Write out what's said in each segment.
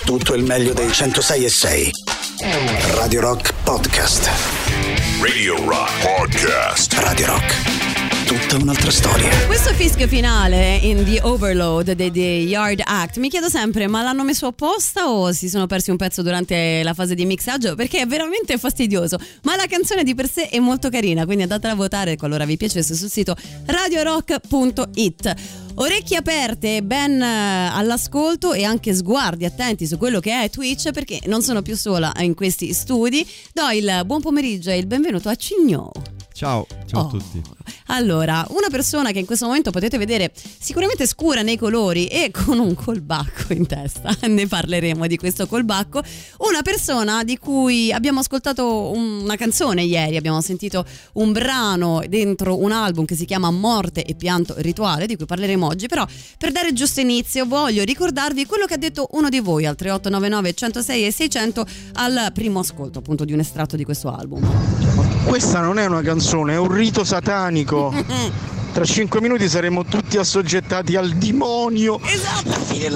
Tutto il meglio dei 106.6. Radio Rock Podcast. Radio Rock Podcast. Radio Rock. Tutta un'altra storia. Questo fischio finale in The Overload dei Yard Act, mi chiedo sempre, ma l'hanno messo apposta o si sono persi un pezzo durante la fase di mixaggio? Perché è veramente fastidioso, ma la canzone di per sé è molto carina, quindi andatela a votare qualora vi piacesse sul sito radiorock.it. Orecchie aperte, ben all'ascolto e anche sguardi attenti su quello che è Twitch, perché non sono più sola in questi studi. Do il buon pomeriggio e il benvenuto a Cignò. Ciao a tutti. Allora, una persona che in questo momento potete vedere sicuramente scura nei colori e con un colbacco in testa, ne parleremo di questo colbacco, una persona di cui abbiamo ascoltato una canzone ieri, abbiamo sentito un brano dentro un album che si chiama Morte e Pianto Rituale, di cui parleremo oggi, però per dare giusto inizio voglio ricordarvi quello che ha detto uno di voi al 3899 106 e 600 al primo ascolto appunto di un estratto di questo album. Questa non è una canzone, è un rito satanico. Tra 5 minuti saremo tutti assoggettati al demonio. Esatto.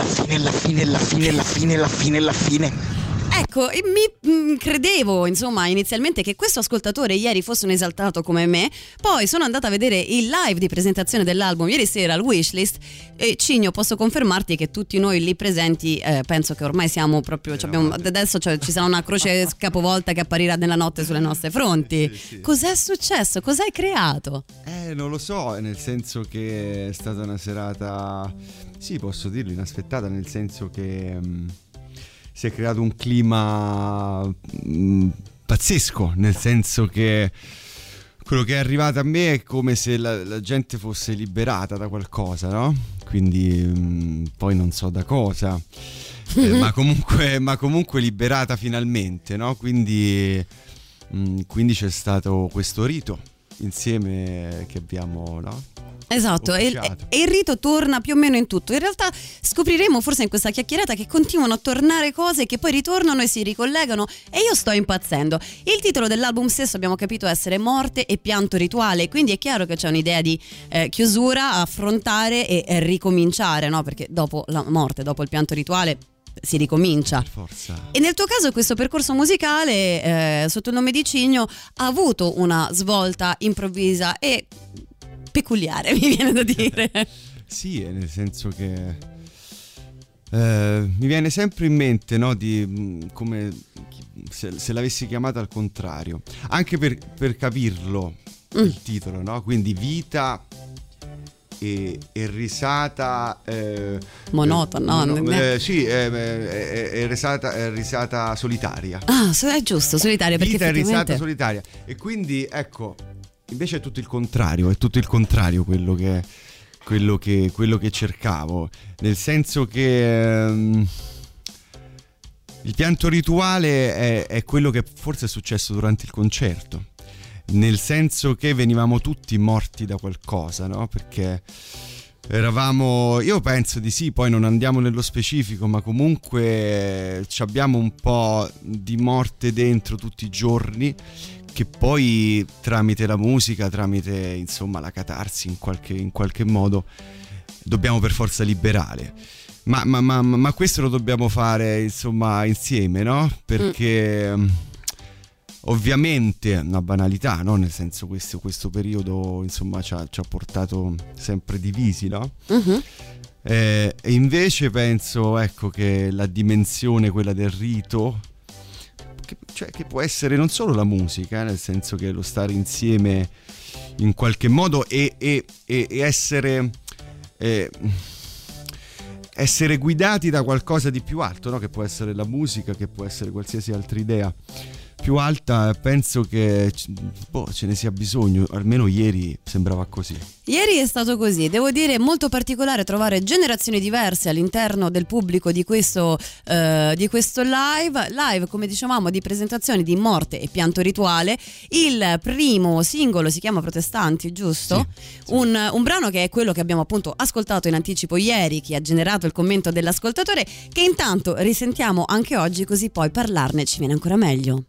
La fine. Ecco, mi credevo insomma inizialmente che questo ascoltatore ieri fosse un esaltato come me, poi sono andata a vedere il live di presentazione dell'album ieri sera al Wishlist e Cigno, posso confermarti che tutti noi lì presenti penso che ormai siamo proprio, adesso ci sarà una croce capovolta che apparirà nella notte sulle nostre fronti. Sì. Cos'è successo? Cos'hai creato? Non lo so, nel senso che è stata una serata, sì, posso dirlo, inaspettata, nel senso che si è creato un clima pazzesco, nel senso che quello che è arrivato a me è come se la gente fosse liberata da qualcosa, no? Quindi poi non so da cosa, ma comunque liberata finalmente, no? Quindi c'è stato questo rito insieme che abbiamo, no? Esatto, e il rito torna più o meno in tutto. In realtà scopriremo forse in questa chiacchierata che continuano a tornare cose che poi ritornano e si ricollegano e io sto impazzendo. Il titolo dell'album stesso abbiamo capito essere Morte e Pianto Rituale, quindi è chiaro che c'è un'idea di chiusura, affrontare e ricominciare, no? Perché dopo la morte, dopo il pianto rituale si ricomincia. Forza. E nel tuo caso questo percorso musicale sotto il nome di Cigno ha avuto una svolta improvvisa e peculiare, mi viene da dire. Sì, nel senso che mi viene sempre in mente, no, di come se l'avessi chiamata al contrario, anche per capirlo il titolo, no? Quindi vita e risata monotona, no? Sì, è risata solitaria. Ah, è giusto, solitaria, perché vita e effettivamente risata solitaria. E quindi ecco, invece è tutto il contrario quello che cercavo, nel senso che il pianto rituale è quello che forse è successo durante il concerto, nel senso che venivamo tutti morti da qualcosa, no? Perché eravamo, io penso di sì, poi non andiamo nello specifico, ma comunque abbiamo un po' di morte dentro tutti i giorni, che poi tramite la musica, tramite insomma la catarsi in qualche modo dobbiamo per forza liberare. Ma questo lo dobbiamo fare insomma insieme, no? Perché ovviamente è una banalità, no? Nel senso questo periodo insomma ci ha portato sempre divisi, no? E invece penso, ecco, che la dimensione, quella del rito, che può essere non solo la musica, nel senso che lo stare insieme in qualche modo e essere guidati da qualcosa di più alto, no? Che può essere la musica, che può essere qualsiasi altra idea più alta. Penso che ce ne sia bisogno, almeno ieri sembrava così. Ieri è stato così, devo dire molto particolare trovare generazioni diverse all'interno del pubblico di questo live, come dicevamo, di presentazione di Morte e Pianto Rituale. Il primo singolo si chiama Protestanti, giusto? Sì. Un brano che è quello che abbiamo appunto ascoltato in anticipo ieri, che ha generato il commento dell'ascoltatore, che intanto risentiamo anche oggi, così poi parlarne ci viene ancora meglio.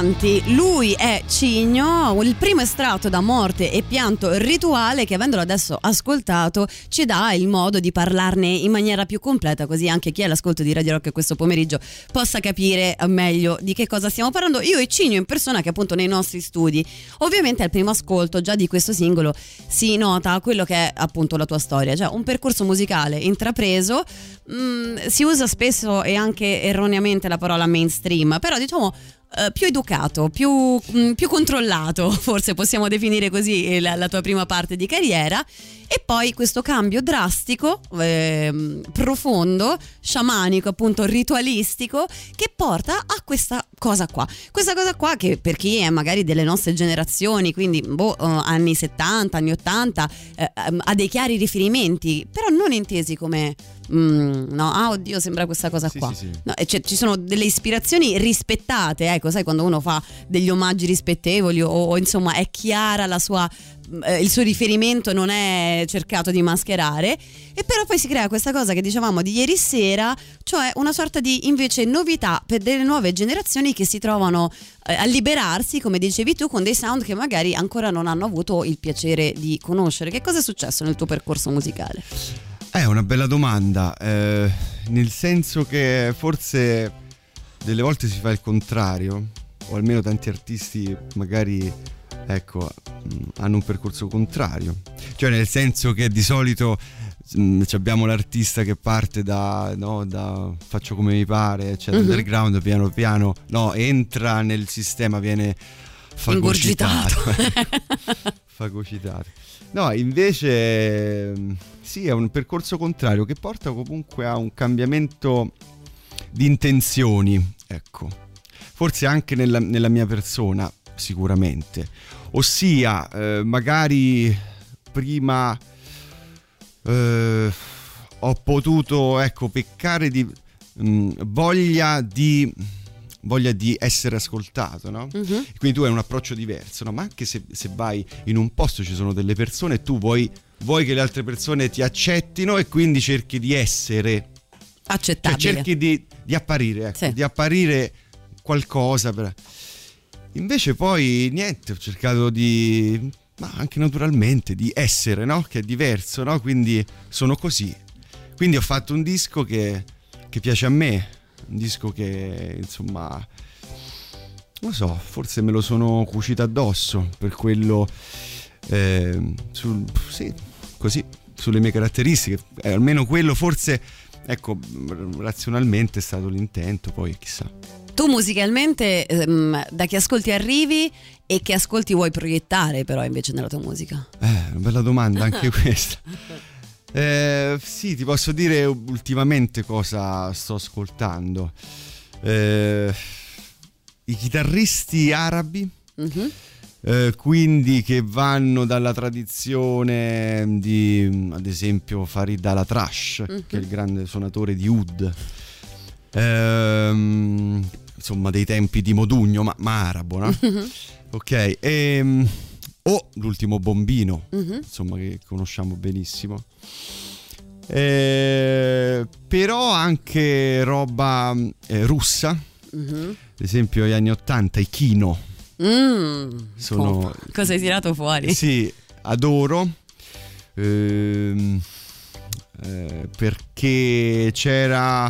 avanti. Lui è Cigno, il primo estratto da Morte e Pianto Rituale, che avendolo adesso ascoltato ci dà il modo di parlarne in maniera più completa, così anche chi è all'ascolto di Radio Rock questo pomeriggio possa capire meglio di che cosa stiamo parlando. Io e Cigno in persona, che appunto nei nostri studi. Ovviamente al primo ascolto già di questo singolo si nota quello che è appunto la tua storia, cioè un percorso musicale intrapreso. Si usa spesso e anche erroneamente la parola mainstream, però diciamo più educato, più controllato, forse possiamo definire così la tua prima parte di carriera, e poi questo cambio drastico, profondo, sciamanico, appunto ritualistico, che porta a questa cosa qua che per chi è magari delle nostre generazioni, quindi anni 70, anni 80, ha dei chiari riferimenti, però non intesi come oddio, sembra questa cosa qua. Sì. No, ci sono delle ispirazioni rispettate, ecco, sai, quando uno fa degli omaggi rispettevoli o insomma è chiara la sua il suo riferimento, non è cercato di mascherare, e però poi si crea questa cosa che dicevamo di ieri sera, cioè una sorta di invece novità per delle nuove generazioni che si trovano a liberarsi, come dicevi tu, con dei sound che magari ancora non hanno avuto il piacere di conoscere. Che cosa è successo nel tuo percorso musicale? È una bella domanda, nel senso che forse delle volte si fa il contrario, o almeno tanti artisti magari, ecco, hanno un percorso contrario, cioè nel senso che di solito abbiamo l'artista che parte da faccio come mi pare, eccetera, underground, piano piano entra nel sistema, viene fagocitato. Fagocitato. No, invece sì, è un percorso contrario che porta comunque a un cambiamento di intenzioni, ecco, forse anche nella mia persona, sicuramente. Ossia, magari prima ho potuto, ecco, peccare di voglia di essere ascoltato, no? Quindi tu hai un approccio diverso, no? Ma anche se vai in un posto, ci sono delle persone e tu vuoi che le altre persone ti accettino, e quindi cerchi di essere accettabile, cioè cerchi di apparire, ecco, sì, di apparire qualcosa invece poi niente, ho cercato ma anche naturalmente di essere, no? Che è diverso, no? Quindi sono così, quindi ho fatto un disco che piace a me, un disco che insomma, non lo so, forse me lo sono cucito addosso per quello, così, sulle mie caratteristiche, almeno quello forse, ecco, razionalmente è stato l'intento, poi chissà. Tu musicalmente da che ascolti arrivi e che ascolti vuoi proiettare però invece nella tua musica? Una bella domanda anche questa. Sì, ti posso dire ultimamente cosa sto ascoltando. I chitarristi arabi, quindi che vanno dalla tradizione di, ad esempio, Farid Al-Atrash, che è il grande suonatore di oud, insomma dei tempi di Modugno, ma arabo, no? Ok, o l'ultimo Bombino, insomma, che conosciamo benissimo, però anche roba russa, ad esempio gli anni 80, i Kino, cosa hai tirato fuori? Sì, adoro, perché c'era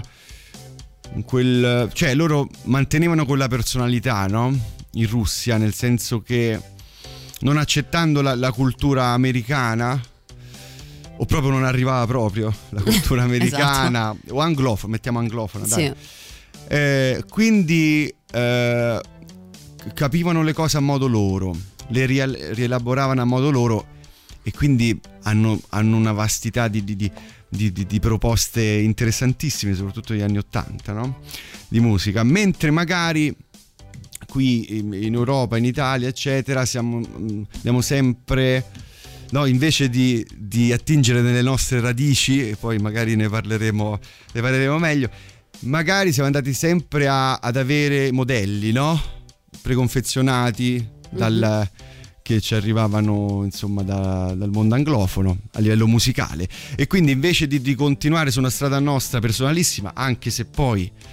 cioè loro mantenevano quella personalità, no? In Russia, nel senso che non accettando la cultura americana, o proprio non arrivava proprio la cultura americana, esatto, o anglofona, mettiamo anglofona, dai. Sì. Quindi capivano le cose a modo loro, le rielaboravano a modo loro, e quindi hanno una vastità di proposte interessantissime, soprattutto negli anni 80, no? Di musica, mentre magari qui in Europa, in Italia, eccetera, abbiamo sempre, no, invece di attingere nelle nostre radici, e poi magari ne parleremo meglio, magari siamo andati sempre ad avere modelli, no? Preconfezionati che ci arrivavano, insomma, dal mondo anglofono a livello musicale, e quindi invece di continuare su una strada nostra personalissima, anche se poi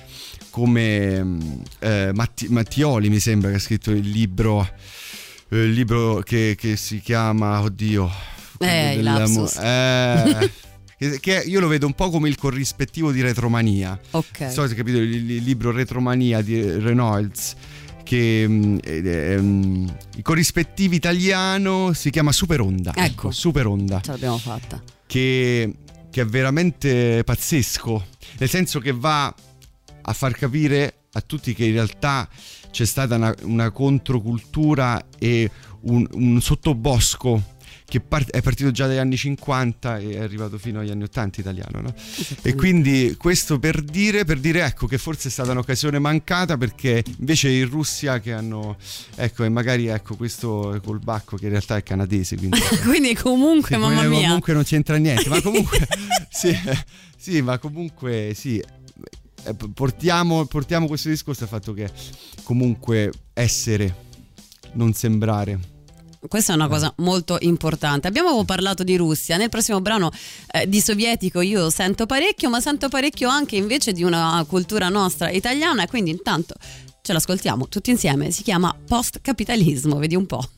come Mattioli, mi sembra, che ha scritto il libro che si chiama, oddio, il lapsus. Che io lo vedo un po' come il corrispettivo di Retromania. Ok. So se capito il libro Retromania di Reynolds, che il corrispettivo italiano si chiama Super Onda. Ecco, Super Onda. Ce l'abbiamo fatta. Che è veramente pazzesco, nel senso che va a far capire a tutti che in realtà c'è stata una controcultura e un sottobosco che è partito già dagli anni 50 e è arrivato fino agli anni 80 italiano, no? E quindi questo per dire ecco che forse è stata un'occasione mancata, perché invece in Russia che hanno ecco, e magari ecco questo col Bacco che in realtà è canadese, quindi quindi comunque sì, mamma mia, comunque non c'entra niente, ma comunque sì, ma comunque sì, portiamo questo discorso al fatto che comunque essere, non sembrare. Questa è una cosa molto importante. Abbiamo parlato di Russia, nel prossimo brano di sovietico io sento parecchio, ma sento parecchio anche invece di una cultura nostra italiana, e quindi intanto ce l'ascoltiamo tutti insieme. Si chiama Post Capitalismo, vedi un po'.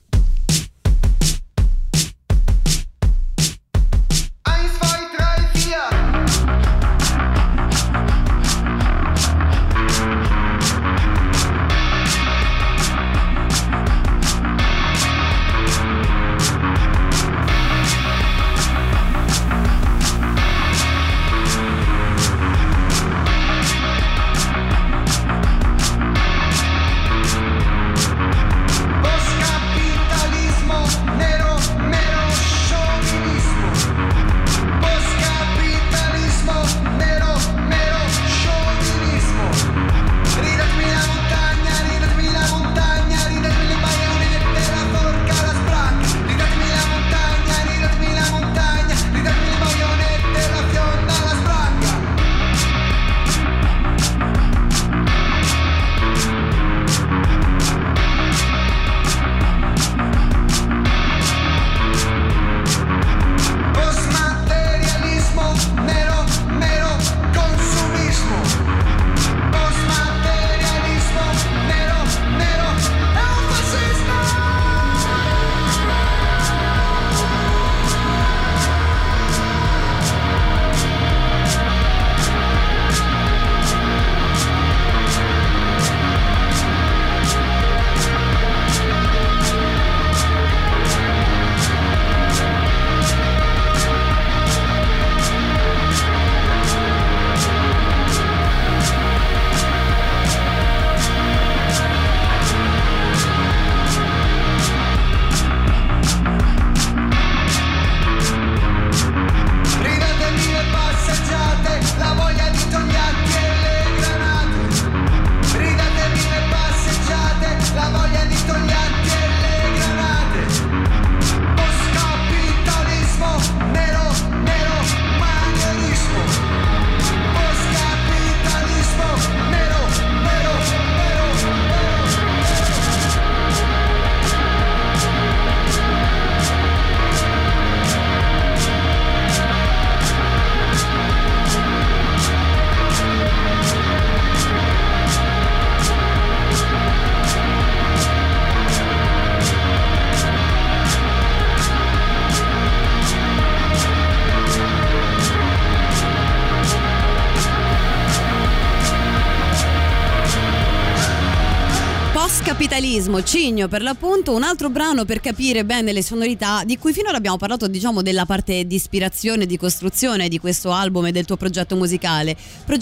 Capitalismo, Cigno per l'appunto, un altro brano per capire bene le sonorità di cui finora abbiamo parlato, diciamo della parte di ispirazione, di costruzione di questo album e del tuo progetto musicale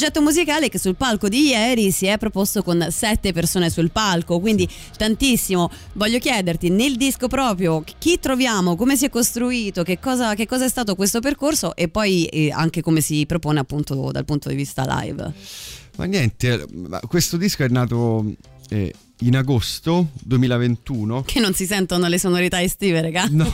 che sul palco di ieri si è proposto con 7 persone sul palco, quindi tantissimo. Voglio chiederti, nel disco proprio, chi troviamo, come si è costruito, che cosa è stato questo percorso, e poi anche come si propone appunto dal punto di vista live. Ma niente, questo disco è nato in agosto 2021. Che non si sentono le sonorità estive, raga? No,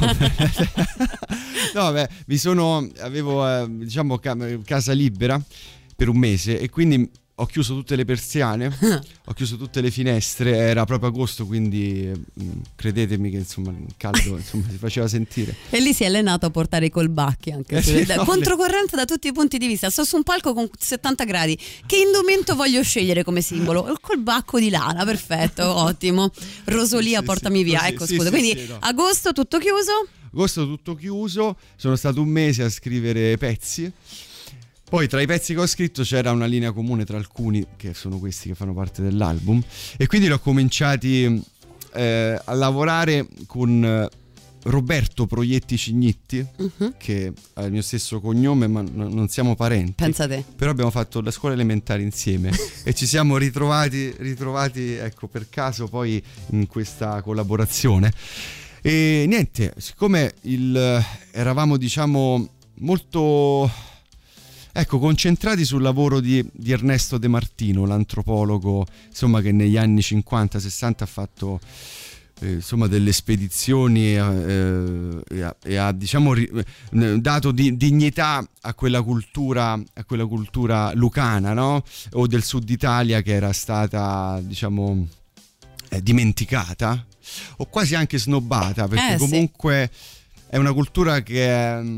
no, beh, avevo diciamo casa libera per un mese, e quindi ho chiuso tutte le persiane, ho chiuso tutte le finestre, era proprio agosto, quindi credetemi che insomma il caldo insomma, si faceva sentire. E lì si è allenato a portare i colbacchi anche controcorrente da tutti i punti di vista. Sto su un palco con 70 gradi, che indumento voglio scegliere come simbolo? Il colbacco di lana, perfetto, ottimo. Rosolia, portami via, così, ecco, scusa. Quindi no. agosto tutto chiuso? Agosto tutto chiuso, sono stato un mese a scrivere pezzi. Poi tra i pezzi che ho scritto c'era una linea comune tra alcuni, che sono questi che fanno parte dell'album, e quindi l'ho cominciati a lavorare con Roberto Proietti Cignitti, che ha il mio stesso cognome ma non siamo parenti. Pensa te. Però abbiamo fatto la scuola elementare insieme e ci siamo ritrovati ecco, per caso poi in questa collaborazione. E niente, siccome eravamo diciamo molto concentrati sul lavoro di Ernesto De Martino, l'antropologo, insomma, che negli anni 50-60 ha fatto insomma delle spedizioni e ha diciamo dato dignità a quella cultura lucana, no? O del sud Italia, che era stata diciamo dimenticata o quasi anche snobbata, perché comunque è una cultura che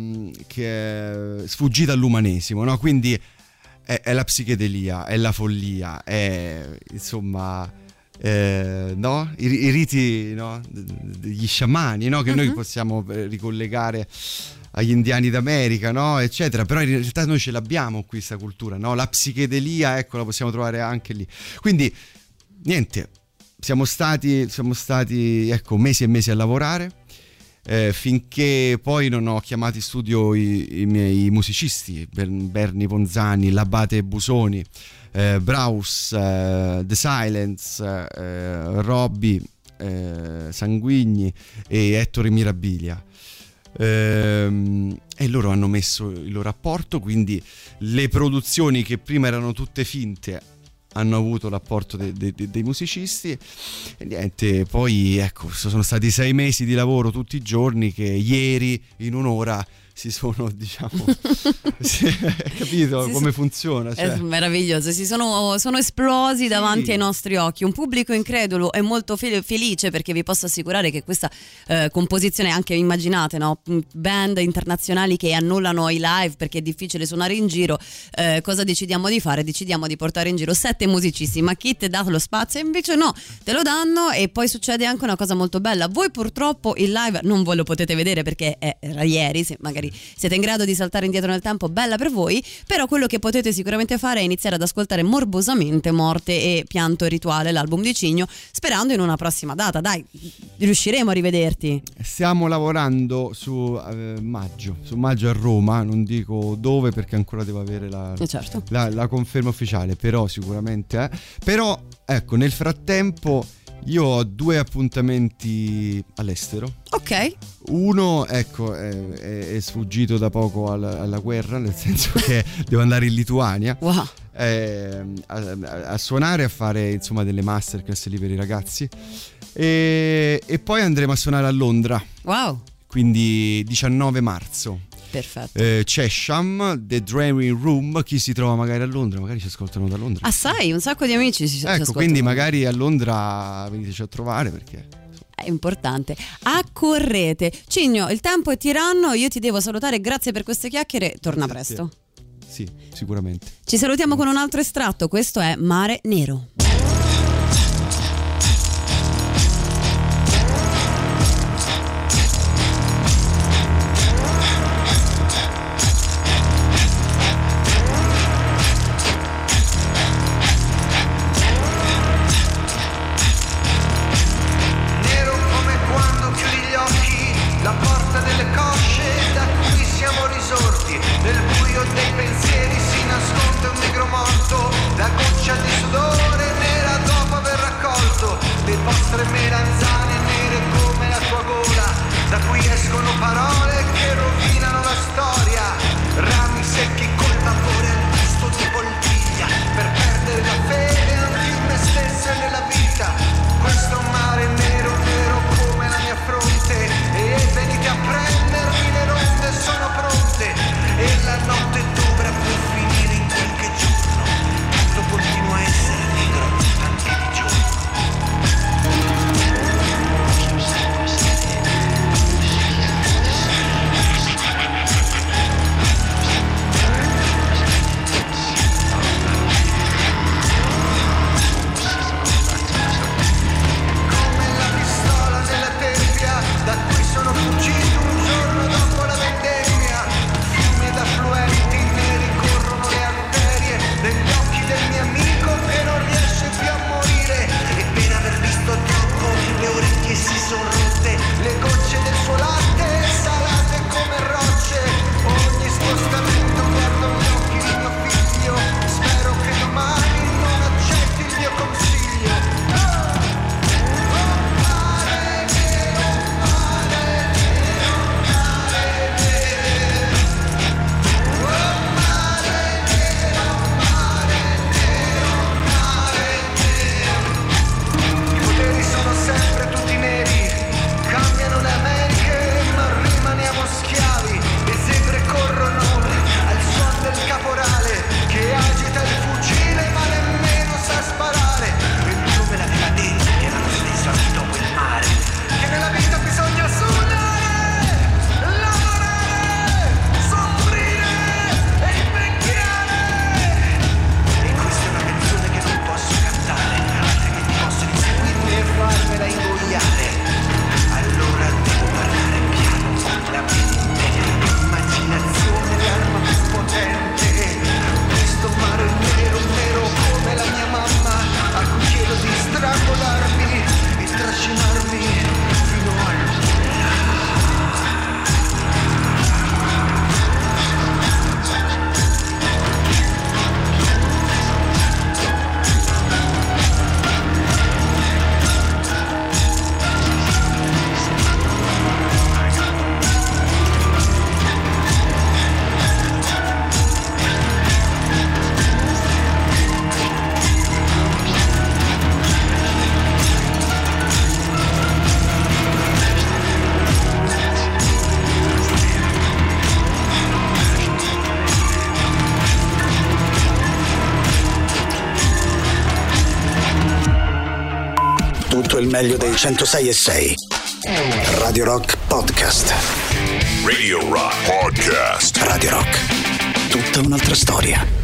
è sfuggita all'umanesimo, no? Quindi è la psichedelia, è la follia, è insomma no? I riti, no? Degli sciamani, no? Che noi possiamo ricollegare agli indiani d'America, no? Eccetera. Però in realtà noi ce l'abbiamo qui questa cultura, no? La psichedelia, ecco, la possiamo trovare anche lì. Quindi niente, siamo stati ecco mesi e mesi a lavorare, finché poi non ho chiamato in studio i miei musicisti, Berni Ponzani, L'Abate Busoni, Braus, The Silence, Robby Sanguigni e Ettore Mirabilia. E loro hanno messo il loro apporto, quindi le produzioni che prima erano tutte finte hanno avuto l'apporto dei musicisti e niente, poi ecco, sono stati 6 mesi di lavoro tutti i giorni che ieri in un'ora si sono, diciamo, capito come funziona? Cioè. È meraviglioso, sono esplosi davanti ai nostri occhi. Un pubblico incredulo e molto felice, perché vi posso assicurare che questa composizione, anche immaginate, no? Band internazionali che annullano i live perché è difficile suonare in giro, cosa decidiamo di fare? Decidiamo di portare in giro 7 musicisti, ma chi ti ha dato lo spazio? Invece no, te lo danno. E poi succede anche una cosa molto bella: voi purtroppo il live non ve lo potete vedere perché era ieri, se magari siete in grado di saltare indietro nel tempo, bella per voi. Però quello che potete sicuramente fare è iniziare ad ascoltare morbosamente Morte e Pianto Rituale, l'album di Cigno, sperando in una prossima data. Dai, riusciremo a rivederti. Stiamo lavorando su maggio a Roma, non dico dove perché ancora devo avere la conferma ufficiale, però sicuramente però ecco, nel frattempo io ho 2 appuntamenti all'estero. Ok. Uno, ecco, è sfuggito da poco alla guerra, nel senso che devo andare in Lituania. Wow. A suonare, a fare insomma delle masterclass lì per i ragazzi. E poi andremo a suonare a Londra. Wow. Quindi 19 marzo. Perfetto. Chesham, The Drawing Room. Chi si trova magari a Londra, magari ci ascoltano da Londra. Ah, sai, un sacco di amici ci ascoltano. Quindi magari a Londra veniteci a trovare, perché è importante. Accorrete. Cigno, il tempo è tiranno, io ti devo salutare, grazie per queste chiacchiere, torna presto. Sì, sicuramente. Ci salutiamo con un altro estratto, questo è Mare Nero. E la notte dovrà più finire in qualche giorno, tanto Tutto il meglio dei 106.6. Radio Rock Podcast. Radio Rock Podcast. Radio Rock. Tutta un'altra storia.